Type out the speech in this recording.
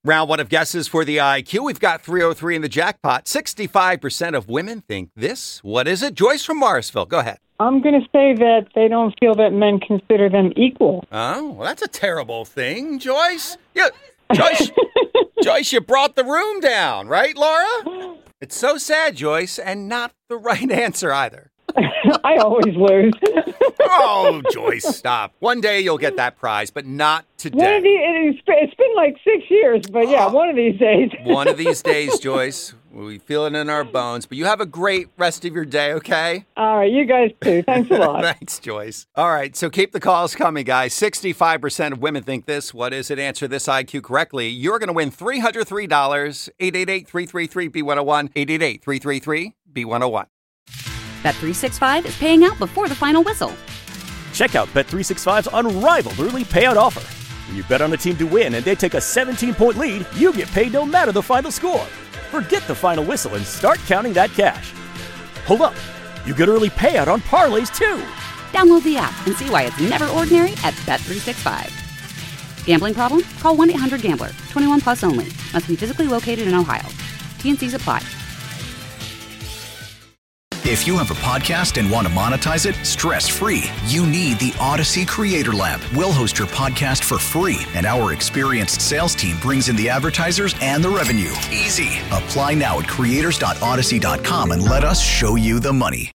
Round one of guesses for the IQ. We've got 303 in the jackpot. 65% of women think this. What is it? Joyce from Morrisville. Go ahead. I'm going to say that they don't feel that men consider them equal. Oh, well, that's a terrible thing, Joyce. Yeah, Joyce, you brought the room down, right, Laura? It's so sad, Joyce, and not the right answer either. I always lose. Oh, Joyce, stop. One day you'll get that prize, but not today. It's been like 6 years, but yeah, one of these days. One of these days, Joyce. We feel it in our bones. But you have a great rest of your day, okay? All right, you guys too. Thanks a lot. Thanks, Joyce. All right, so keep the calls coming, guys. 65% of women think this. What is it? Answer this IQ correctly. You're going to win $303. 888-333-B101. 888-333-B101. Bet365 is paying out before the final whistle. Check out Bet365's unrivaled early payout offer. When you bet on a team to win and they take a 17-point lead, you get paid no matter the final score. Forget the final whistle and start counting that cash. Hold up. You get early payout on parlays, too. Download the app and see why it's never ordinary at Bet365. Gambling problem? Call 1-800-GAMBLER. 21 plus only. Must be physically located in Ohio. T&Cs apply. If you have a podcast and want to monetize it stress-free, you need the Odyssey Creator Lab. We'll host your podcast for free, and our experienced sales team brings in the advertisers and the revenue. Easy. Apply now at creators.odyssey.com and let us show you the money.